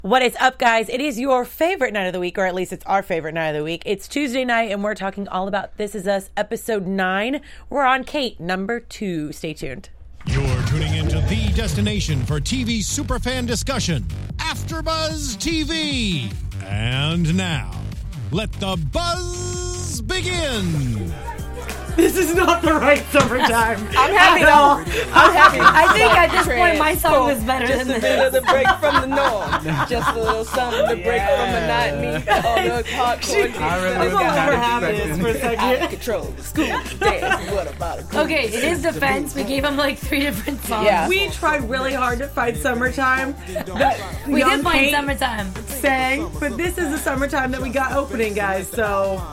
What is up, guys? It is your favorite night of the week, or at least it's our favorite night of the week. It's Tuesday night, and we're talking all about This Is Us, episode 9. We're on Kate, number 2. Stay tuned. You're tuning into the destination for TV superfan discussion, AfterBuzz TV. And now, let the buzz begin. This is not the right summertime. I'm happy though. I'm happy. I think at this point my song was better Just than a this. bit of the break from the norm. Just a little something to break from monotony. All the hardcore I'm gonna let her have this for a out of second. control. School dance. What about a group? Okay, in his defense, we gave him like 3 different songs. Yeah. We tried really hard to find summertime. We Young did find Kate summertime. sang, but this is the summertime that we got opening, guys. So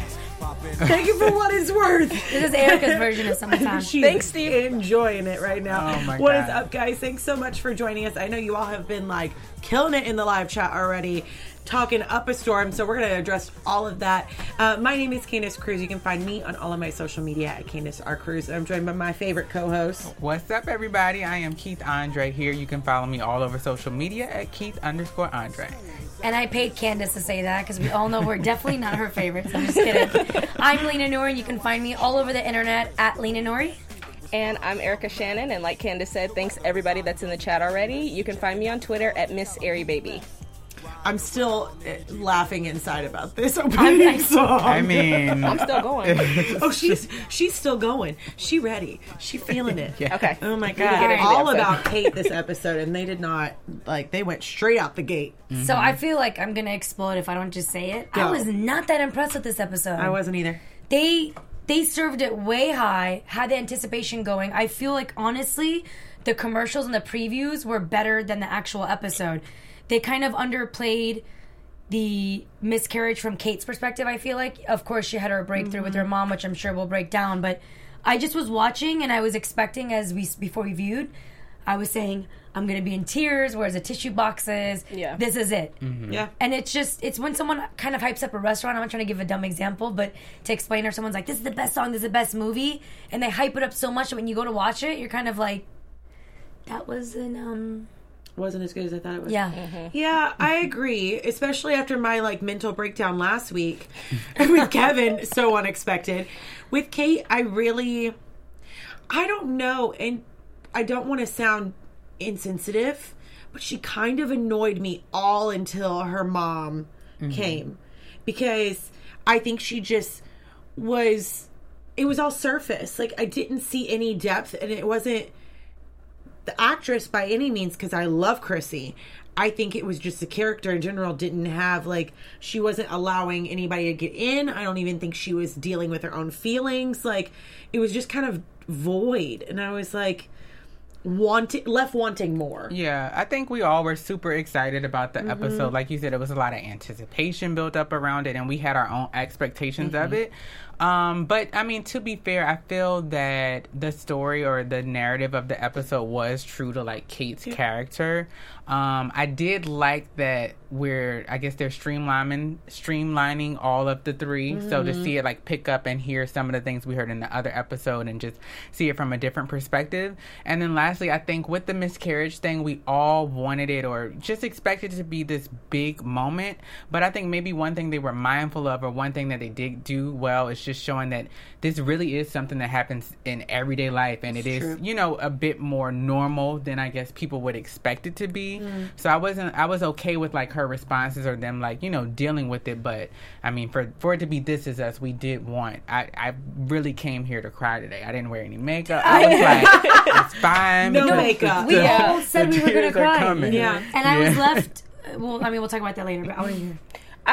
take it for what it's worth. This is Erica's version of summertime. She's Thanks, Steve. enjoying it right now. Oh, my What God. is up, guys? Thanks so much for joining us. I know you all have been like killing it in the live chat already, talking up a storm. So we're going to address all of that. My name is Candace Cruz. You can find me on all of my social media at Candace R. Cruz. I'm joined by my favorite co-host. What's up, everybody? I am Keith Andre here. You can follow me all over social media at Keith_Andre. And I paid Candace to say that because we all know we're definitely not her favorites. I'm just kidding. I'm Lena Nori, and you can find me all over the internet at Lena Nori. And I'm Erica Shannon, and like Candace said, thanks everybody that's in the chat already. You can find me on Twitter at Miss Airy Baby. I'm still laughing inside about this opening song. I mean, I'm still going. Oh, she's still going. She ready. She feeling it. Yeah. Okay. Oh my We can get God. into the All episode. about Kate this episode, and they did not, like, they went straight out the gate. So I feel like I'm going to explode if I don't just say it. Go. I was not that impressed with this episode. I wasn't either. They served it way high, had the anticipation going. I feel like, honestly, the commercials and the previews were better than the actual episode. They kind of underplayed the miscarriage from Kate's perspective, I feel like. Of course, she had her breakthrough with her mom, which I'm sure we'll break down. But I just was watching, and I was expecting, before we viewed, I was saying, I'm going to be in tears. Where's the tissue boxes? Yeah. This is it. Yeah. And it's when someone kind of hypes up a restaurant. I'm not trying to give a dumb example, but to explain, or someone's like, this is the best song, this is the best movie, and they hype it up so much that when you go to watch it, you're kind of like, that was Wasn't as good as I thought it was. yeah. Yeah, I agree. Especially after my like mental breakdown last week with Kevin, so unexpected. With Kate, I don't know, and I don't want to sound insensitive, but she kind of annoyed me all until her mom came, because I think she just it was all surface. Like, I didn't see any depth, and it wasn't the actress by any means, because I love Chrissy. I think it was just the character in general didn't have, like, she wasn't allowing anybody to get in. I don't even think she was dealing with her own feelings. Like, it was just kind of void, and I was like left wanting more. yeah, I think we all were super excited about the episode. Like you said, it was a lot of anticipation built up around it, and we had our own expectations of it. But, I mean, to be fair, I feel that the story or the narrative of the episode was true to, like, Kate's character. I did like that I guess they're streamlining all of the 3. So to see it, like, pick up and hear some of the things we heard in the other episode and just see it from a different perspective. And then lastly, I think with the miscarriage thing, we all wanted it or just expected it to be this big moment. But I think maybe one thing they were mindful of, or one thing that they did do well, is just showing that this really is something that happens in everyday life, and it is, you know, a bit more normal than I guess people would expect it to be. So I was okay with, like, her responses or them, like, you know, dealing with it. But I mean, for it to be This Is Us, we did want, I really came here to cry today. I didn't wear any makeup. I was like, it's fine. No because makeup. We all said we were going to tears are cry. coming. Yeah. And I was left, well, I mean, we'll talk about that later, but I want to hear.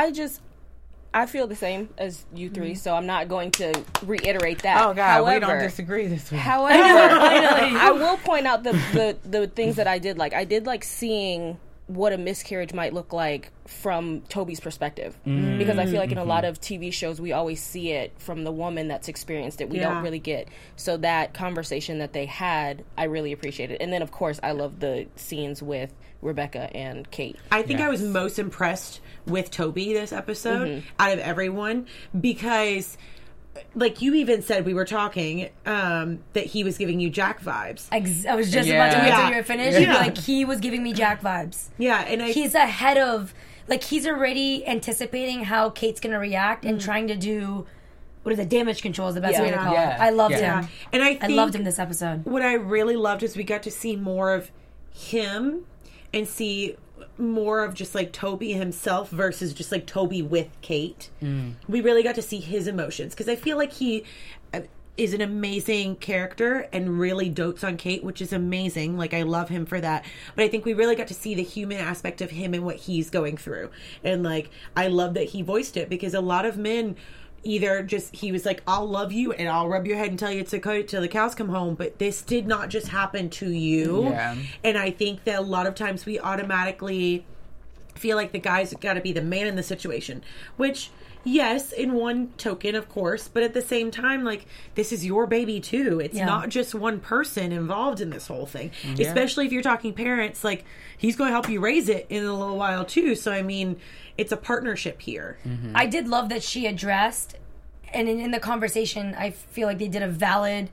I feel the same as you 3, so I'm not going to reiterate that. Oh God, we don't However, disagree this week. However, I will point out the things that I did like. I did like seeing what a miscarriage might look like from Toby's perspective. Because I feel like in a lot of TV shows, we always see it from the woman that's experienced it. We don't really get. So that conversation that they had, I really appreciated. And then, of course, I love the scenes with Rebecca and Kate. I think I was most impressed with Toby this episode out of everyone, because like you even said, we were talking that he was giving you Jack vibes. I was just about to wait till you were finished. Yeah. Like, he was giving me Jack vibes. Yeah, and he's ahead of, like, he's already anticipating how Kate's going to react and trying to do, what is it, damage control is the best way to call it. I loved him. And I loved him this episode. What I really loved is we got to see more of him and see more of just like Toby himself versus just like Toby with Kate. We really got to see his emotions because I feel like he is an amazing character and really dotes on Kate, which is amazing. Like, I love him for that. But I think we really got to see the human aspect of him and what he's going through. And like, I love that he voiced it because a lot of men either just, he was like, I'll love you and I'll rub your head and tell you till the cows come home, but this did not just happen to you. And I think that a lot of times we automatically feel like the guy's got to be the man in the situation, which, yes, in one token, of course, but at the same time, like, this is your baby too. It's not just one person involved in this whole thing, especially if you're talking parents. Like, he's going to help you raise it in a little while too. So, I mean, it's a partnership here. I did love that she addressed, and in the conversation, I feel like they did a valid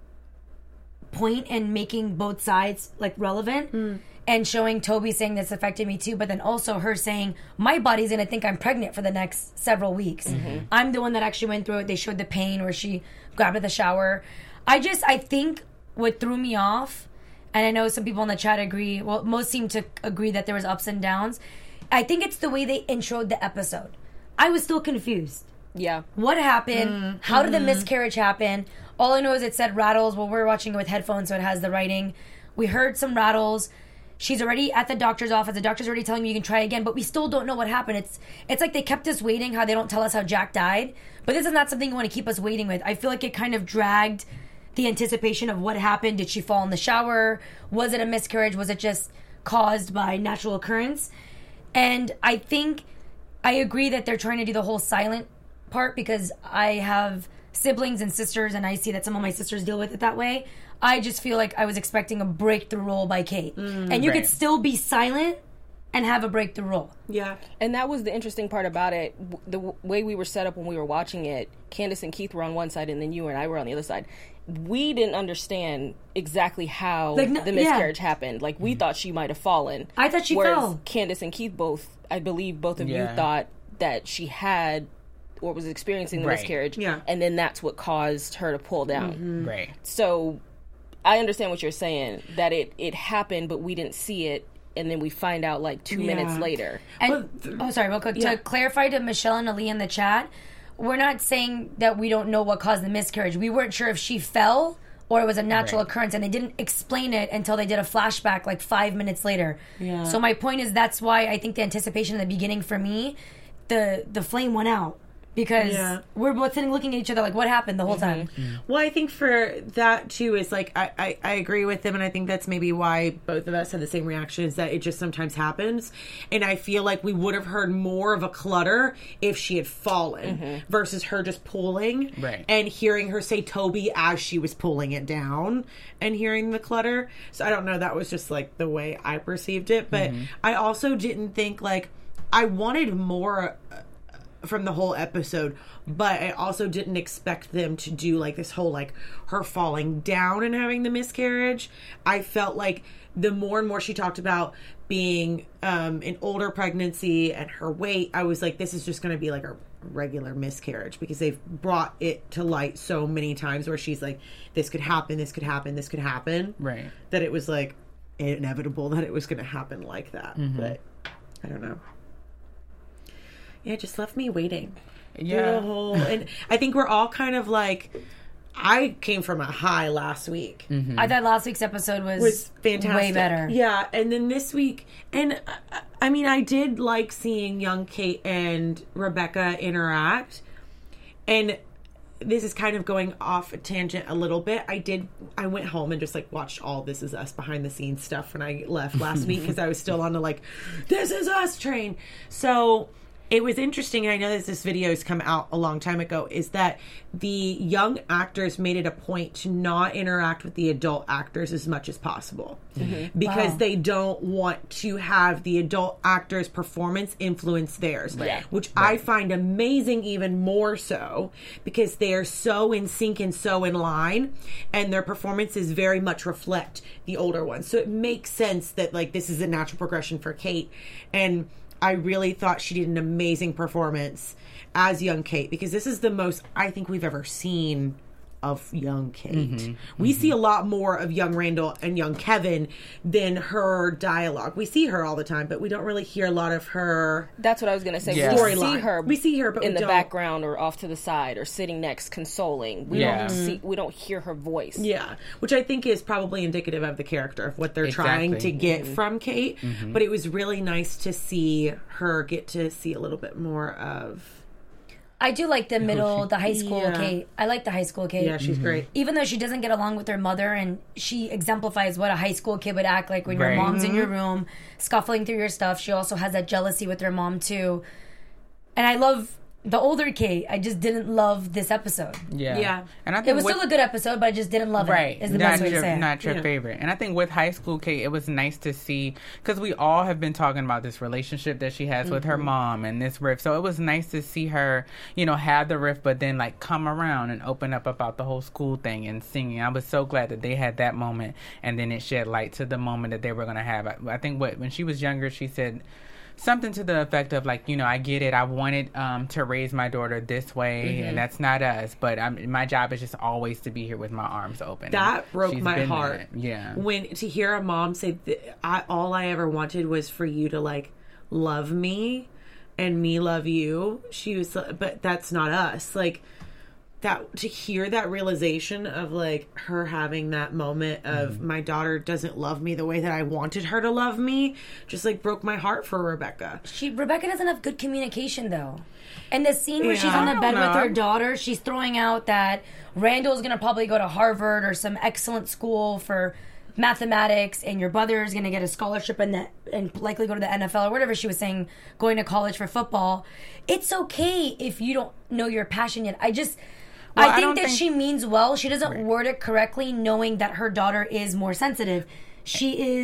point in making both sides, like, relevant. And showing Toby saying this affected me too, but then also her saying, my body's going to think I'm pregnant for the next several weeks. I'm the one that actually went through it. They showed the pain where she grabbed at the shower. I think what threw me off, and I know some people in the chat agree, well, most seem to agree that there was ups and downs. I think it's the way they introed the episode. I was still confused. Yeah. What happened? How did the miscarriage happen? All I know is it said rattles. Well, we're watching it with headphones, so it has the writing. We heard some rattles. She's already at the doctor's office. The doctor's already telling me you can try again, but we still don't know what happened. It's like they kept us waiting, how they don't tell us how Jack died. But this is not something you want to keep us waiting with. I feel like it kind of dragged the anticipation of what happened. Did she fall in the shower? Was it a miscarriage? Was it just caused by natural occurrence? And I think I agree that they're trying to do the whole silent part because I have siblings and sisters, and I see that some of my sisters deal with it that way. I just feel like I was expecting a breakthrough role by Kate. And you could still be silent and have a breakthrough role. Yeah. And that was the interesting part about it. The way we were set up when we were watching it, Candace and Keith were on one side and then you and I were on the other side. We didn't understand exactly how the miscarriage happened. Like, we thought she might have fallen. I thought she fell. Candace and Keith both, I believe both of you thought that she had or was experiencing the miscarriage. Yeah. And then that's what caused her to pull down. Right. So I understand what you're saying, that it happened, but we didn't see it, and then we find out like 2 minutes later. And, sorry, real quick. To clarify to Michelle and Ali in the chat, we're not saying that we don't know what caused the miscarriage. We weren't sure if she fell or it was a natural occurrence, and they didn't explain it until they did a flashback like 5 minutes later. Yeah. So my point is that's why I think the anticipation in the beginning for me, the flame went out. Because we're both sitting looking at each other like, what happened the whole time? Well, I think for that, too, is like, I agree with them, and I think that's maybe why both of us had the same reaction, is that it just sometimes happens. And I feel like we would have heard more of a clutter if she had fallen versus her just pulling and hearing her say Toby as she was pulling it down and hearing the clutter. So I don't know, that was just like the way I perceived it. But I also didn't think, like, I wanted more from the whole episode, but I also didn't expect them to do like this whole like her falling down and having the miscarriage. I felt like the more and more she talked about being an older pregnancy and her weight, I was like, this is just going to be like a regular miscarriage, because they've brought it to light so many times where she's like, this could happen, this could happen, this could happen, right? That it was like inevitable that it was going to happen like that. But I don't know. Yeah, it just left me waiting. Yeah. And I think we're all kind of like, I came from a high last week. I thought last week's episode was fantastic. Way better. Yeah, and then this week, and I mean, I did like seeing young Kate and Rebecca interact. And this is kind of going off a tangent a little bit. I went home and just like watched all This Is Us behind the scenes stuff when I left last week, because I was still on the like, This Is Us train. So it was interesting, and I know that this video has come out a long time ago, is that the young actors made it a point to not interact with the adult actors as much as possible. Because they don't want to have the adult actors' performance influence theirs. Which I find amazing, even more so, because they are so in sync and so in line, and their performances very much reflect the older ones. So it makes sense that, like, this is a natural progression for Kate. And I really thought she did an amazing performance as young Kate, because this is the most I think we've ever seen of young Kate. We see a lot more of young Randall and young Kevin than her dialogue. We see her all the time, but we don't really hear a lot of her. That's what I was going to say. Storyline. We see her but in we the don't. background or off to the side or sitting next consoling. We don't hear her voice. Yeah, which I think is probably indicative of the character, of what they're trying to get from Kate. But it was really nice to see her get to see a little bit more of... I do like the high school Kate. I like the high school Kate. Yeah, she's great. Even though she doesn't get along with her mother, and she exemplifies what a high school kid would act like when your mom's in your room, scuffling through your stuff. She also has that jealousy with her mom, too. And I love the older Kate. I just didn't love this episode. Yeah. And I think it was still a good episode, but I just didn't love it. Is the best way to say it. Not your favorite. And I think with high school Kate, it was nice to see, because we all have been talking about this relationship that she has with her mom and this rift. So it was nice to see her, have the rift, but then like come around and open up about the whole school thing and singing. I was so glad that they had that moment, and then it shed light to the moment that they were going to have. I think when she was younger, she said something to the effect of, like, I get it. I wanted to raise my daughter this way, and that's not us. But my job is just always to be here with my arms open. That broke my heart. Yeah. When to hear a mom say, all I ever wanted was for you to, like, love me and me love you. She was, but that's not us. Like, that, to hear that realization of, like, her having that moment of my daughter doesn't love me the way that I wanted her to love me, just, like, broke my heart for Rebecca. Rebecca doesn't have good communication, though. And the scene where she's on the bed with her daughter, she's throwing out that Randall's going to probably go to Harvard or some excellent school for mathematics, and your brother is going to get a scholarship and likely go to the NFL or whatever she was saying, going to college for football. It's okay if you don't know your passion yet. I think that she means well. She doesn't word it correctly, knowing that her daughter is more sensitive. She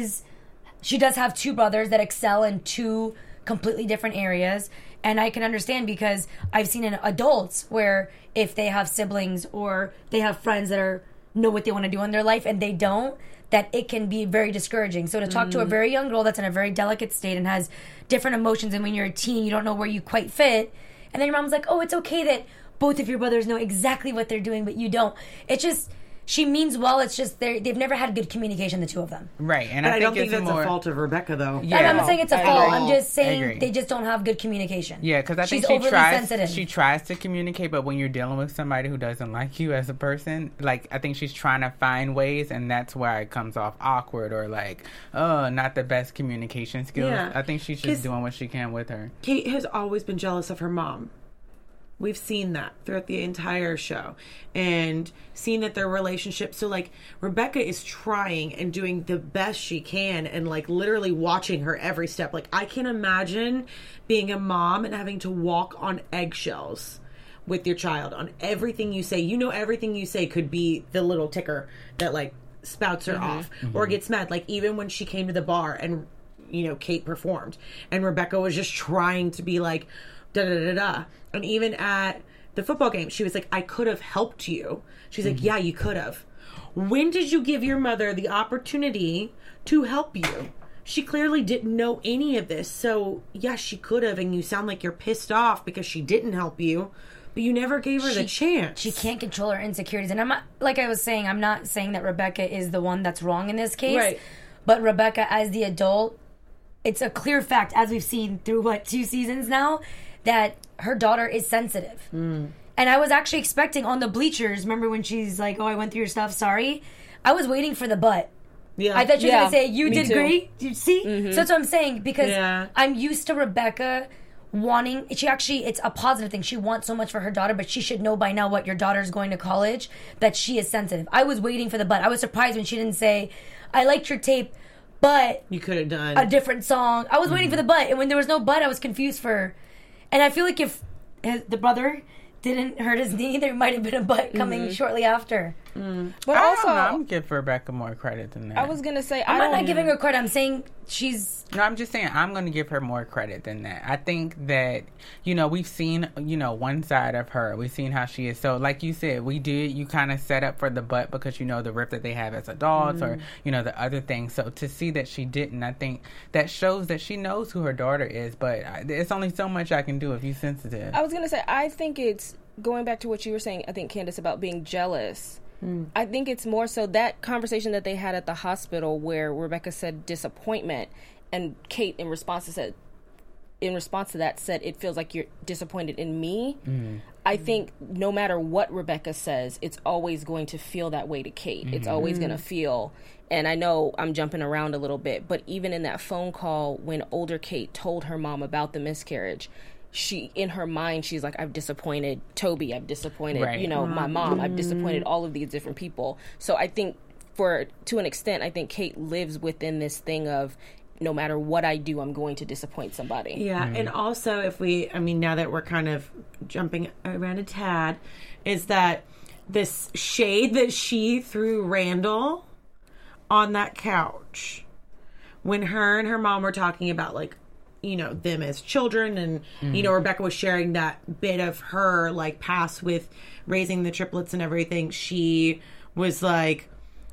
does have two brothers that excel in two completely different areas. And I can understand, because I've seen in adults where if they have siblings or they have friends that know what they want to do in their life and they don't, that it can be very discouraging. So to talk to a very young girl that's in a very delicate state and has different emotions, and when you're a teen, you don't know where you quite fit. And then your mom's like, oh, it's okay that both of your brothers know exactly what they're doing, but you don't. It's just, she means well. It's just they've never had good communication, the two of them. Right. And But I don't think it's that's more a fault of Rebecca, though. Yeah. I'm not saying it's a fault. I'm just I saying agree. they just don't have good communication. Yeah, because I think she's overly sensitive. She tries to communicate, but when you're dealing with somebody who doesn't like you as a person, like, I think she's trying to find ways, and that's where it comes off awkward or like, oh, not the best communication skills. Yeah. I think she's just doing what she can with her. Kate has always been jealous of her mom. We've seen that throughout the entire show, and seen that their relationship. So, like, Rebecca is trying and doing the best she can, and, like, literally watching her every step. Like, I can imagine being a mom and having to walk on eggshells with your child on everything you say. Everything you say could be the little ticker that, like, spouts her off or gets mad. Like, even when she came to the bar and, Kate performed, and Rebecca was just trying to be like, da-da-da-da. And even at the football game, she was like, I could have helped you. She's like, yeah, you could have. When did you give your mother the opportunity to help you? She clearly didn't know any of this. So, yes, she could have, and you sound like you're pissed off because she didn't help you, but you never gave her the chance. She can't control her insecurities. And I'm not, like I was saying, I'm not saying that Rebecca is the one that's wrong in this case. Right. But Rebecca, as the adult, it's a clear fact, as we've seen through, 2 seasons now, that her daughter is sensitive. And I was actually expecting on the bleachers, remember when she's like, oh, I went through your stuff, sorry? I was waiting for the but. Yeah. I thought she was going to say, you did too. great. You see? So that's what I'm saying, because I'm used to Rebecca wanting, it's a positive thing. She wants so much for her daughter, but she should know by now what your daughter's going to college, that she is sensitive. I was waiting for the but. I was surprised when she didn't say, I liked your tape, but You could have done a different song. I was waiting for the but, and when there was no but, I was confused for her. And I feel like if the brother didn't hurt his knee, there might have been a butt coming shortly after. But also, I'm gonna give Rebecca more credit than that. I was gonna say I'm not giving her credit. I'm saying No, I'm just saying I'm going to give her more credit than that. I think that, we've seen, one side of her. We've seen how she is. So, like you said, you kind of set up for the butt because, the rift that they have as adults or, the other things. So, to see that she didn't, I think that shows that she knows who her daughter is. But it's only so much I can do if you're sensitive. I was going to say, I think it's, going back to what you were saying, I think, Candace, about being jealous. I think it's more so that conversation that they had at the hospital where Rebecca said disappointment, and Kate in response to that said it feels like you're disappointed in me. I think no matter what Rebecca says, it's always going to feel that way to Kate. It's always going to feel, and I know I'm jumping around a little bit, but even in that phone call when older Kate told her mom about the miscarriage, she, in her mind, she's like, I've disappointed Toby, I've disappointed, my mom, I've disappointed all of these different people. So I think to an extent, I think Kate lives within this thing of, no matter what I do, I'm going to disappoint somebody. Yeah, and also now that we're kind of jumping around a tad, is that this shade that she threw Randall on that couch when her and her mom were talking about, like, them as children, and Rebecca was sharing that bit of her past with raising the triplets and everything. She was like,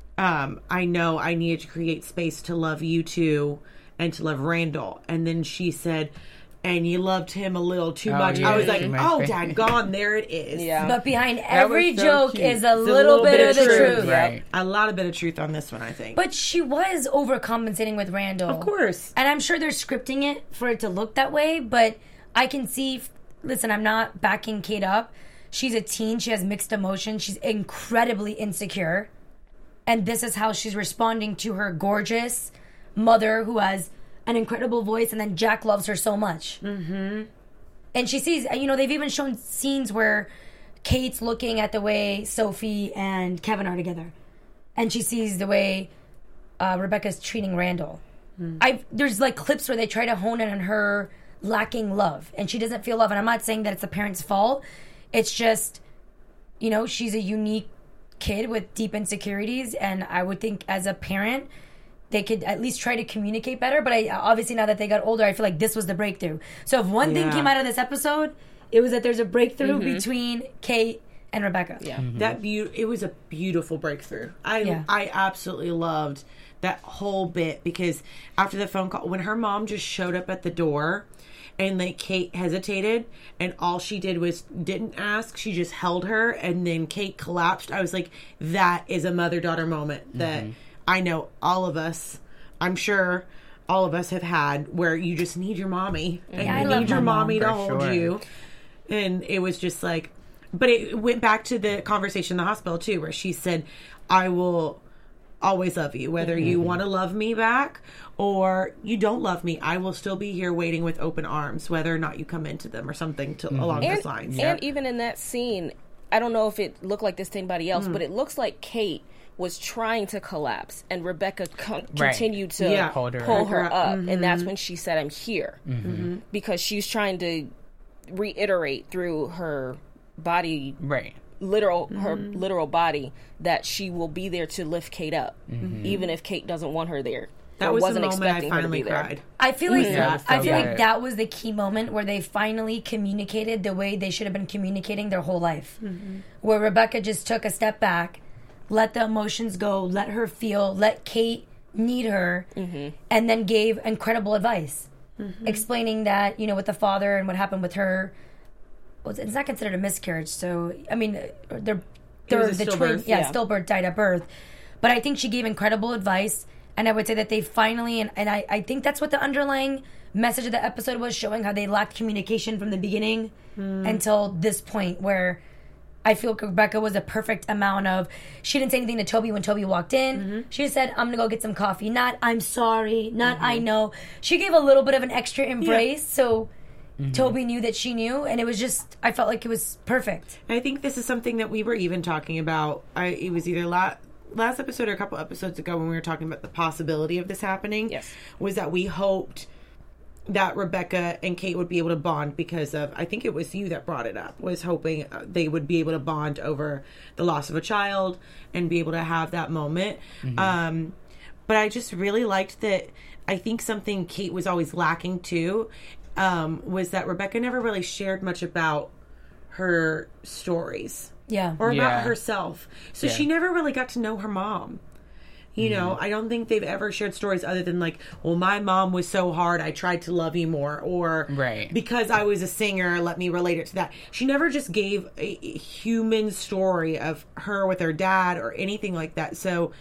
I know I needed to create space to love you two and to love Randall. And then she said, and you loved him a little too much. Yeah, I was like, daggone, there it is. Yeah. But behind every joke is a little bit of the truth. Right. A lot of bit of truth on this one, I think. But she was overcompensating with Randall. Of course. And I'm sure they're scripting it for it to look that way, but I can see, listen, I'm not backing Kate up. She's a teen. She has mixed emotions. She's incredibly insecure. And this is how she's responding to her gorgeous mother who has an incredible voice, and then Jack loves her so much. Mm-hmm. And she sees, they've even shown scenes where Kate's looking at the way Sophie and Kevin are together. And she sees the way Rebecca's treating Randall. There's clips where they try to hone in on her lacking love, and she doesn't feel love. And I'm not saying that it's the parents' fault. It's just, she's a unique kid with deep insecurities, and I would think as a parent they could at least try to communicate better. But obviously now that they got older, I feel like this was the breakthrough. So if one thing came out of this episode, it was that there's a breakthrough between Kate and Rebecca. Yeah. It was a beautiful breakthrough. I absolutely loved that whole bit, because after the phone call, when her mom just showed up at the door and Kate hesitated, and all she did was didn't ask, she just held her, and then Kate collapsed. I was like, that is a mother-daughter moment that I know all of us, I'm sure all of us have had, where you just need your mommy. And you need your mommy to hold you. And it was just like, but it went back to the conversation in the hospital too, where she said, I will always love you, whether you want to love me back or you don't love me. I will still be here waiting with open arms, whether or not you come into them, or something along those lines. And even in that scene, I don't know if it looked like this to anybody else, but it looks like Kate was trying to collapse, and Rebecca continued to pull her up. And that's when she said, I'm here. Because she's trying to reiterate through her body, her literal body, that she will be there to lift Kate up, even if Kate doesn't want her there. That was the moment I finally cried. I feel like that was the key moment where they finally communicated the way they should have been communicating their whole life. Where Rebecca just took a step back, let the emotions go, let her feel, let Kate need her, and then gave incredible advice. Explaining that, with the father and what happened with her, it's not considered a miscarriage. So, I mean, the twin, stillbirth died at birth. But I think she gave incredible advice, and I would say that they finally, and I think that's what the underlying message of the episode was, showing how they lacked communication from the beginning until this point, where I feel Rebecca was a perfect amount of, she didn't say anything to Toby when Toby walked in. She said, I'm going to go get some coffee. Not, I'm sorry. Not, I know. She gave a little bit of an extra embrace, so Toby knew that she knew, and it was just, I felt like it was perfect. I think this is something that we were even talking about. It was either last episode or a couple episodes ago when we were talking about the possibility of this happening. Yes. Was that we hoped that Rebecca and Kate would be able to bond because of, I think it was you that brought it up, was hoping they would be able to bond over the loss of a child and be able to have that moment. But I just really liked that. I think something Kate was always lacking too was that Rebecca never really shared much about her stories. Yeah. Or about herself. So she never really got to know her mom. You know, I don't think they've ever shared stories other than like, well, my mom was so hard, I tried to love you more. Or because I was a singer, let me relate it to that. She never just gave a human story of her with her dad or anything like that. So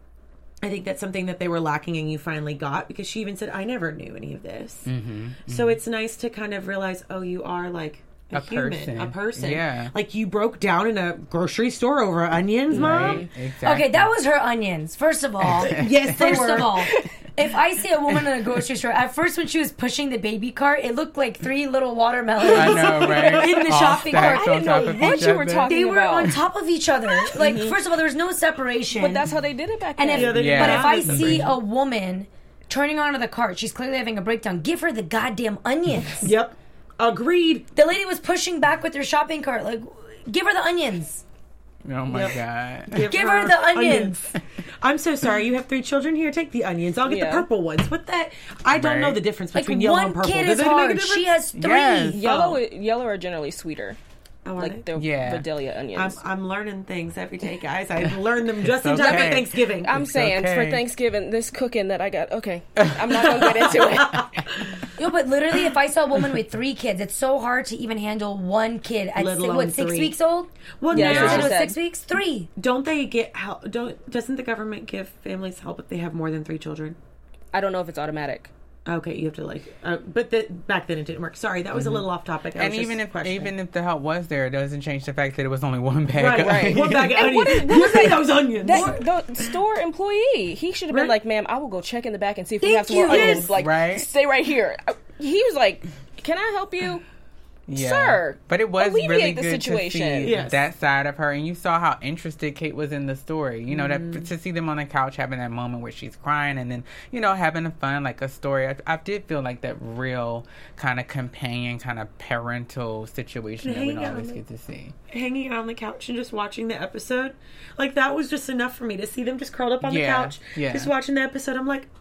I think that's something that they were lacking and you finally got, because she even said, I never knew any of this. So it's nice to kind of realize, oh, you are like a person. Yeah. Like you broke down in a grocery store over onions, Mom? Exactly. Okay, that was her onions, first of all. Yes, they First were. of all, if I see a woman in a grocery store, at first when she was pushing the baby cart, it looked like 3 little watermelons. I know, right? In the All shopping cart. stacked I on didn't top know of what each you were other. talking They were about. on top of each other. Like, first of all, there was no separation. But that's how they did it back And then. if, Yeah. But if I Yeah. see a woman turning onto the cart, she's clearly having a breakdown. Give her the goddamn onions. Yep. Agreed. The lady was pushing back with her shopping cart. Like, give her the onions. Oh my God. Give her the onions. I'm so sorry. You have 3 children here. Take the onions. I'll get the Yeah. purple ones. What that? I don't Right. know the difference Like, between yellow one and purple. kid Does is it make a hard. difference? She has 3. Yes. Yellow are generally sweeter. Oh, are Like they? the Yeah. Vidalia onions. I'm learning things every day, guys. I learned them just in time okay. for Thanksgiving. I'm saying okay. for Thanksgiving, this cooking that I got. Okay, I'm not gonna get into it. Yo, but literally, if I saw a woman with 3 kids, it's so hard to even handle one kid at Let alone 6 3. weeks old. well, Yeah, You that's said what it she was said. 6 weeks? 3. don't they get help? Doesn't the government give families help if they have more than 3 children? I don't know if it's automatic. Okay, you have to but back then it didn't work. Sorry, that was a little off topic. I And was just even if questioning. the help was there, it doesn't change the fact that it was only one bag. right, of right, onions. one bag of onions. what was that? Those onions. The store employee, he should have been Right. like, "Ma'am, I will go check in the back and see if we Thank have some more you. onions. Yes. Like, Right. stay right here." He was like, "Can I help you?" Yeah. Sir, But it was alleviate really the good situation. to see Yes. that side of her, and you saw how interested Kate was in the story. You know, that to see them on the couch having that moment where she's crying, and then having a fun like a story. I did feel like that real kind of companion, kind of parental situation that we don't always get to see. Hanging out on the couch and just watching the episode, like that was just enough for me to see them just curled up on the Yeah, couch, yeah. just watching the episode. I'm like,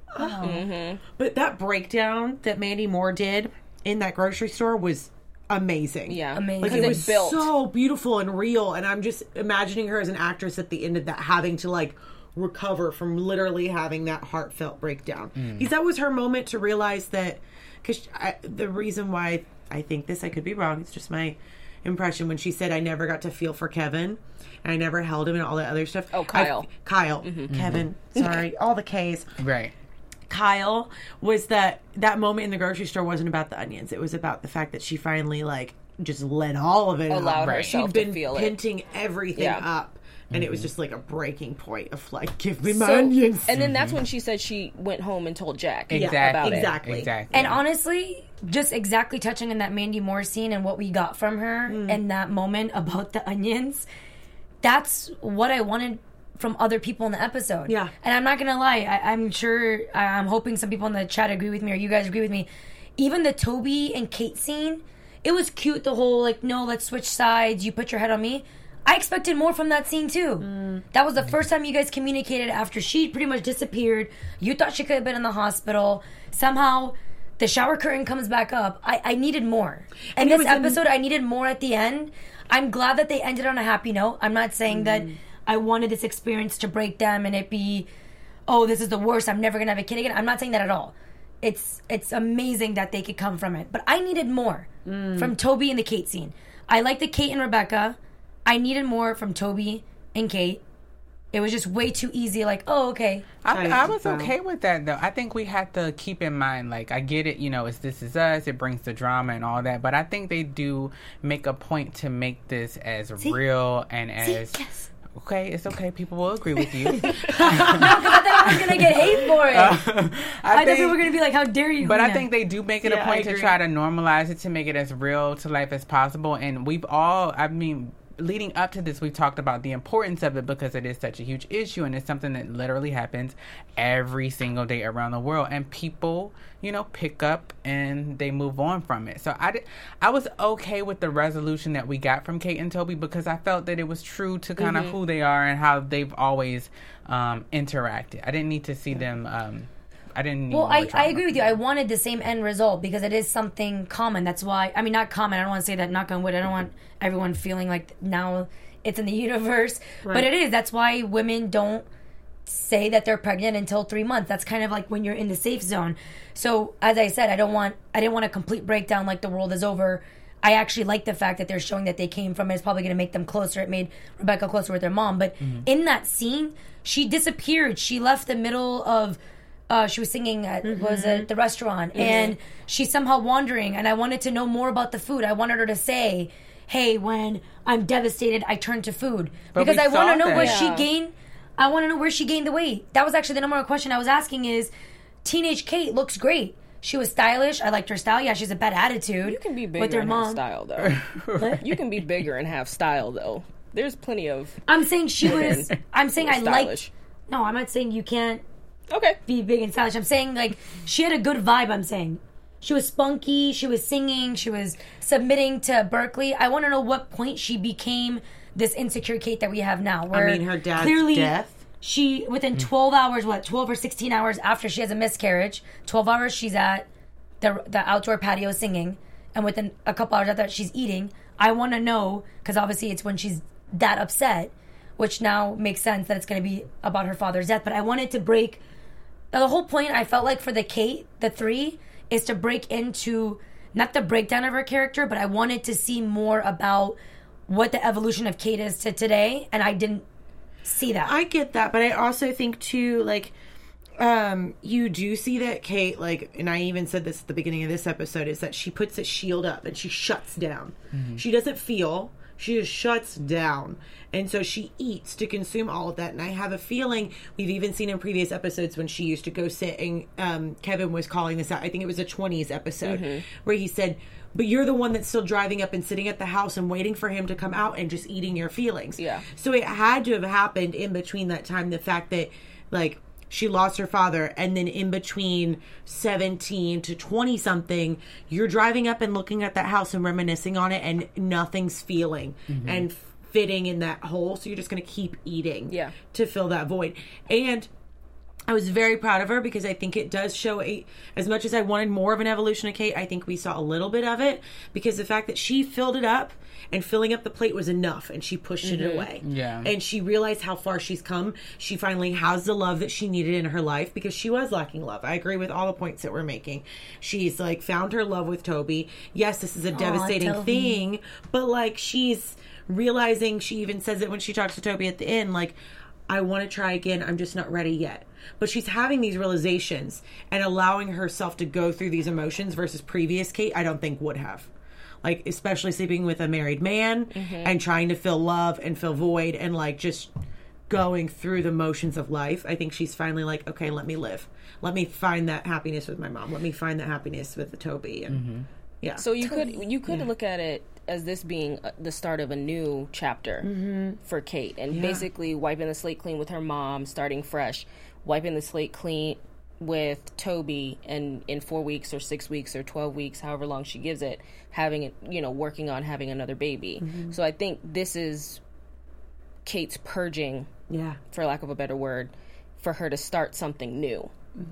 oh. But that breakdown that Mandy Moore did in that grocery store was amazing. Yeah, Amazing. Like because it was built. so beautiful and real, and I'm just imagining her as an actress at the end of that having to like recover from literally having that heartfelt breakdown, because that was her moment to realize that. Because the reason why I think this, I could be wrong, it's just my impression, when she said I never got to feel for Kevin, and I never held him and all that other stuff. Oh, Kyle. Kevin, sorry, all the K's. Right. Kyle was that moment in the grocery store wasn't about the onions. It was about the fact that she finally like just let all of it Allowed out. herself She'd to been feel it. pinting everything Yeah. up, and it was just like a breaking point of like, give me my So- onions. And then that's when she said she went home and told Jack Exactly. about it. exactly. Exactly. And honestly, just exactly touching on that Mandy Moore scene and what we got from her and that moment about the onions, that's what I wanted from other people in the episode. Yeah. And I'm not going to lie, I'm hoping some people in the chat agree with me or you guys agree with me. Even the Toby and Kate scene, it was cute, the whole like, no, let's switch sides, you put your head on me. I expected more from that scene too. That was the first time you guys communicated after she pretty much disappeared. You thought she could have been in the hospital. Somehow the shower curtain comes back up. I needed more. And it this was episode, I needed more at the end. I'm glad that they ended on a happy note. I'm not saying that I wanted this experience to break them and it be, oh, this is the worst, I'm never going to have a kid again. I'm not saying that at all. It's amazing that they could come from it. But I needed more from Toby and the Kate scene. I like the Kate and Rebecca. I needed more from Toby and Kate. It was just way too easy. Like, oh, okay. I was okay with that though. I think we have to keep in mind, like, I get it, it's This Is Us, it brings the drama and all that, but I think they do make a point to make this as real and as Yes. okay, it's okay, people will agree with you. I thought I was gonna get hate for it. I thought think- people were gonna be like, "How dare you?" But I Lena. think they do make it Yeah, a point I to agree. try to normalize it, to make it as real to life as possible. And we've all, leading up to this, we talked about the importance of it because it is such a huge issue, and it's something that literally happens every single day around the world, and people, pick up and they move on from it. So I was okay with the resolution that we got from Kate and Toby because I felt that it was true to kind of who they are and how they've always interacted. I didn't need to see them. I didn't need. Well, I agree with you. I wanted the same end result because it is something common. That's why. I mean, not common. I don't want to say that. Knock on wood. I don't want everyone feeling like now it's in the universe, but it is. That's why women don't say that they're pregnant until 3 months. That's kind of like when you're in the safe zone. So, as I said, I didn't want a complete breakdown like the world is over. I actually like the fact that they're showing that they came from it. It's probably going to make them closer. It made Rebecca closer with their mom. But in that scene, she disappeared. She left the middle of. She was singing at the restaurant, and she's somehow wandering. And I wanted to know more about the food. I wanted her to say, "Hey, when I'm devastated, I turn to food," because I want to know where she gained. I want to know where she gained the weight. That was actually the number one question I was asking. Is teenage Kate looks great. She was stylish. I liked her style. Yeah, she's a bad attitude. You can be bigger and have style, though. You can be bigger and have style, though. There's plenty of. I'm saying she was. I'm saying I liked. No, I'm not saying you can't. Okay. Be big and stylish. I'm saying, like, she had a good vibe, I'm saying. She was spunky, she was singing, she was submitting to Berkeley. I want to know what point she became this insecure Kate that we have now. Where her dad's clearly death. She, within 12 hours, 12 or 16 hours after she has a miscarriage, 12 hours she's at the outdoor patio singing, and within a couple hours after that she's eating. I want to know, because obviously it's when she's that upset, which now makes sense that it's going to be about her father's death, but I wanted to break... The whole point, I felt like, for the Kate, the 3, is to break into, not the breakdown of her character, but I wanted to see more about what the evolution of Kate is to today, and I didn't see that. I get that, but I also think, too, like, you do see that Kate, like, and I even said this at the beginning of this episode, is that she puts a shield up and she shuts down. She doesn't feel... She just shuts down. And so she eats to consume all of that. And I have a feeling, we've even seen in previous episodes when she used to go sit, and Kevin was calling this out. I think it was a 20s episode where he said, but you're the one that's still driving up and sitting at the house and waiting for him to come out and just eating your feelings. Yeah. So it had to have happened in between that time. The fact that, like, she lost her father, and then in between 17 to 20 something, you're driving up and looking at that house and reminiscing on it, and nothing's feeling and fitting in that hole. So you're just going to keep eating to fill that void. And I was very proud of her because I think it does show as much as I wanted more of an evolution of Kate, I think we saw a little bit of it, because the fact that she filled it up and filling up the plate was enough, and she pushed it away. Yeah. And she realized how far she's come. She finally has the love that she needed in her life, because she was lacking love. I agree with all the points that we're making. She's, like, found her love with Toby. Yes, this is a devastating thing, but, like, she's realizing, she even says it when she talks to Toby at the end, like, I want to try again. I'm just not ready yet. But she's having these realizations and allowing herself to go through these emotions versus previous Kate, I don't think would have. Like, especially sleeping with a married man and trying to fill love and fill void and, like, just going through the motions of life. I think she's finally like, okay, let me live. Let me find that happiness with my mom. Let me find that happiness with the Toby. And yeah. So you could look at it as this being the start of a new chapter for Kate, and basically wiping the slate clean with her mom, starting fresh, wiping the slate clean with Toby, and in 4 weeks or 6 weeks or 12 weeks, however long she gives it, having it, working on having another baby. So I think this is Kate's purging, for lack of a better word, for her to start something new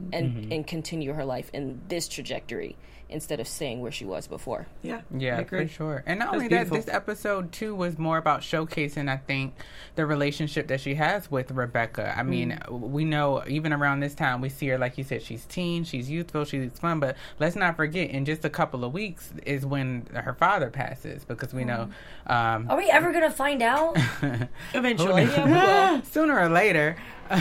and continue her life in this trajectory instead of staying where she was before. Yeah, for sure. And not only that, this episode too was more about showcasing, I think, the relationship that she has with Rebecca. I mean, we know even around this time we see her, like you said, she's teen, she's youthful, she's fun, but let's not forget, in just a couple of weeks is when her father passes, because we know are we ever gonna find out? Eventually. Sooner or later.